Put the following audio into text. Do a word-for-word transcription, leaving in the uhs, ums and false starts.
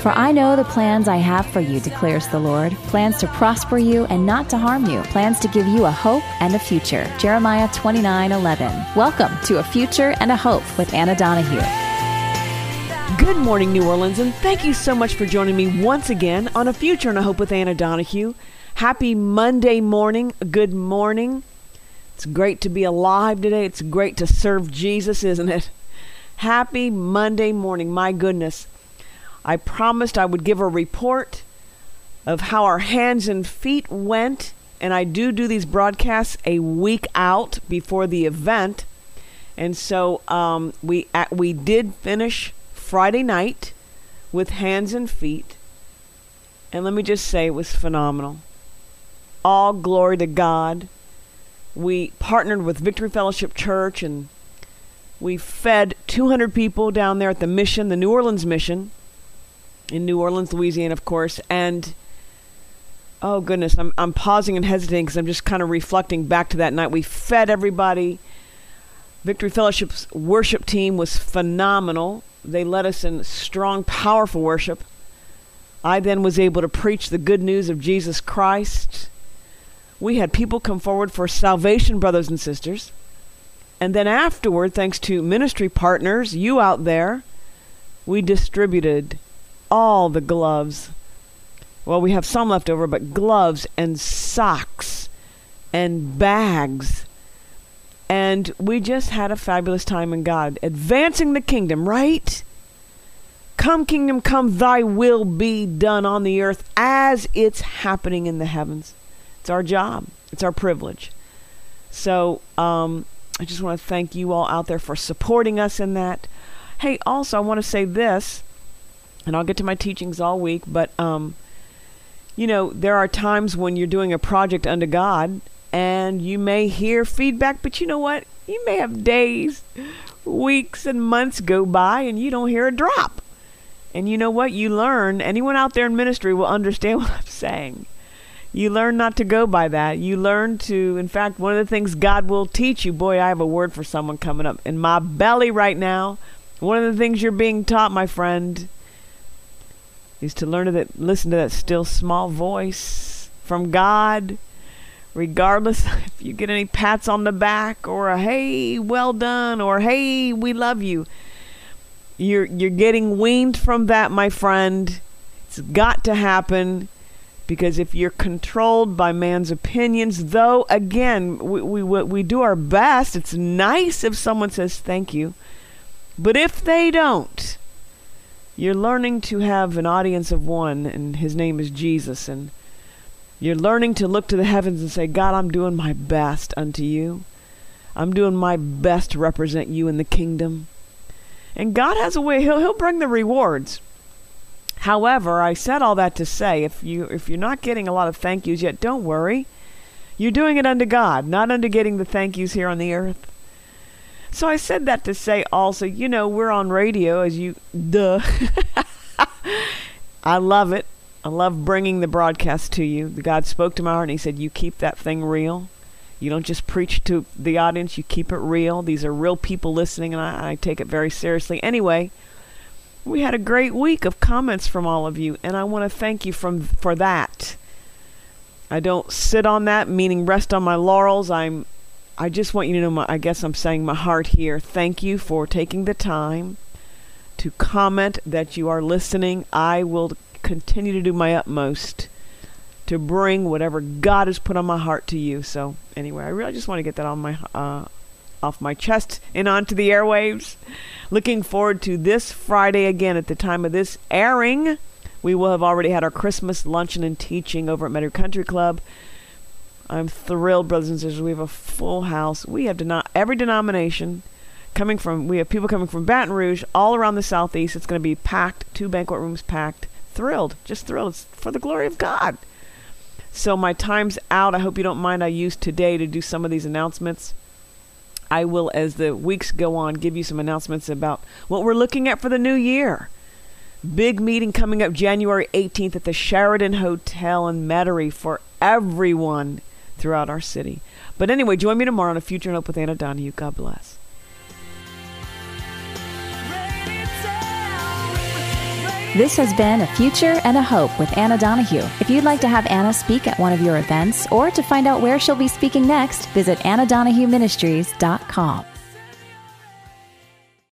For I know the plans I have for you, declares the Lord, plans to prosper you and not to harm you, plans to give you a hope and a future. Jeremiah twenty-nine eleven. Welcome to A Future and a Hope with Anna Donahue. Good morning, New Orleans, and thank you so much for joining me once again on A Future and a Hope with Anna Donahue. Happy Monday morning. Good morning. It's great to be alive today. It's great to serve Jesus, isn't it? Happy Monday morning. My goodness. I promised I would give a report of how our hands and feet went, and I do do these broadcasts a week out before the event. And so um, we uh, we did finish Friday night with hands and feet, and let me just say it was phenomenal. All glory to God. We partnered with Victory Fellowship Church, and we fed two hundred people down there at the mission, the New Orleans mission, in New Orleans, Louisiana, of course. And oh goodness, I'm I'm pausing and hesitating because I'm just kind of reflecting back to that night. We fed everybody. Victory Fellowship's worship team was phenomenal. They led us in strong, powerful worship. I then was able to preach the good news of Jesus Christ. We had people come forward for salvation, brothers and sisters. And then afterward, thanks to ministry partners, you out there, we distributed all the gloves. Well, we have some left over, but gloves and socks and bags. And we just had a fabulous time in God, advancing the kingdom, right? Come, kingdom, come, thy will be done on the earth as it's happening in the heavens. It's our job. It's our privilege. So um, I just want to thank you all out there for supporting us in that. Hey, also, I want to say this, and I'll get to my teachings all week, but, um, you know, there are times when you're doing a project unto God, and you may hear feedback, but you know what? You may have days, weeks, and months go by, and you don't hear a drop. And you know what? You learn, anyone out there in ministry will understand what I'm saying. You learn not to go by that. You learn to, in fact, one of the things God will teach you, boy, I have a word for someone coming up in my belly right now. One of the things you're being taught, my friend, is to learn to that, listen to that still small voice from God. Regardless if you get any pats on the back or a hey, well done, or hey, we love you. You're you're getting weaned from that, my friend. It's got to happen, because if you're controlled by man's opinions, though, again, we we we do our best. It's nice if someone says thank you, but if they don't, you're learning to have an audience of one, and his name is Jesus, and you're learning to look to the heavens and say, God, I'm doing my best unto you. I'm doing my best to represent you in the kingdom. And God has a way, he'll he'll bring the rewards. However, I said all that to say, if you if you're not getting a lot of thank yous yet, don't worry. You're doing it unto God, not unto getting the thank yous here on the earth. So I said that to say also, you know, we're on radio, as you, duh. I love it. I love bringing the broadcast to you. God spoke to my heart and he said, you keep that thing real. You don't just preach to the audience, you keep it real. These are real people listening, and I, I take it very seriously. Anyway, we had a great week of comments from all of you, and I want to thank you from for that. I don't sit on that, meaning rest on my laurels. I'm I just want you to know, my, I guess I'm saying my heart here. Thank you for taking the time to comment that you are listening. I will continue to do my utmost to bring whatever God has put on my heart to you. So anyway, I really just want to get that on my uh, off my chest and onto the airwaves. Looking forward to this Friday again. At the time of this airing, we will have already had our Christmas luncheon and teaching over at Metairie Country Club. I'm thrilled, brothers and sisters. We have a full house. We have deno- every denomination coming from. We have people coming from Baton Rouge, all around the southeast. It's going to be packed. Two banquet rooms packed. Thrilled, just thrilled. It's for the glory of God. So my time's out. I hope you don't mind I used today to do some of these announcements. I will, as the weeks go on, give you some announcements about what we're looking at for the new year. Big meeting coming up January eighteenth at the Sheraton Hotel in Metairie for everyone throughout our city. But anyway, join me tomorrow on A Future and Hope with Anna Donahue. God bless. Radio. This has been A Future and a Hope with Anna Donahue. If you'd like to have Anna speak at one of your events or to find out where she'll be speaking next, visit anna donahue ministries dot com.